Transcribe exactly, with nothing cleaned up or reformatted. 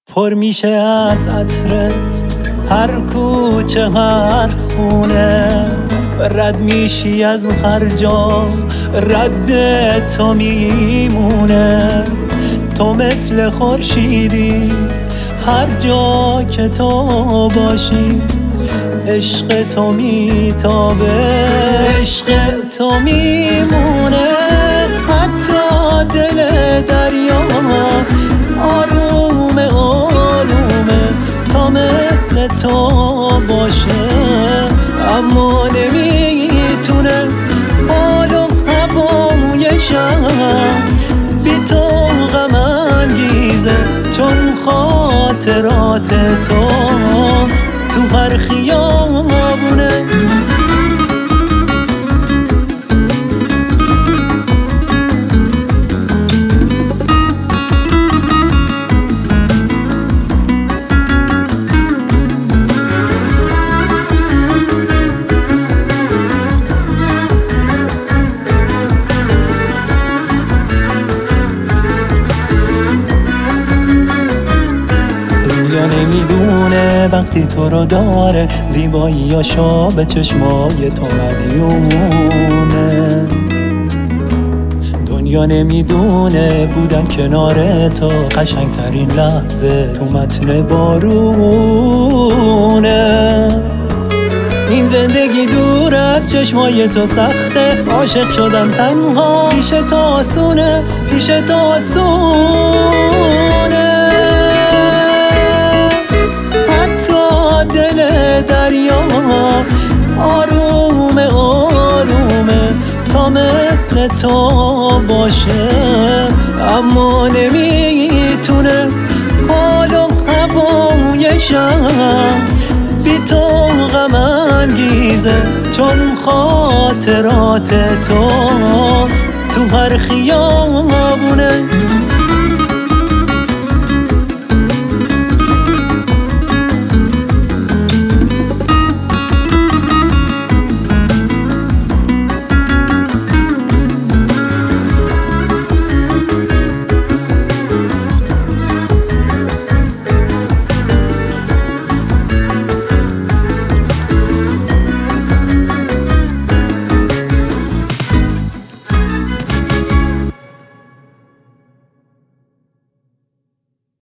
پر میشه از عطر هر کوچه هر خونه، رد میشی از هر جا رد تو میمونه. تو مثل خورشیدی هر جا که تو باشی، عشق تو میتابه عشق تو میمونه. حتی دل دریا آروم آرومه تا مثل تو باشه، اما نمیتونه حال و هوای شب بی تو غم انگیزه، چون خاطرات تو تو هر خیابونه. دنیا نمیدونه وقتی تو رو داره، زیباییاشو به چشمای تو مدیونه. دنیا نمیدونه بودن کنار تو قشنگترین لحظه تو متن بارونه. این زندگی دور از چشمای تو سخته، عاشق شدم تنها پیش تو آسونه، پیش تو آسونه. دریا آروم آرومه تا مثل تو باشه، اما نمیتونه حال و هوای شب بی تو غم انگیزه، چون خاطرات تو تو هر خیابونه.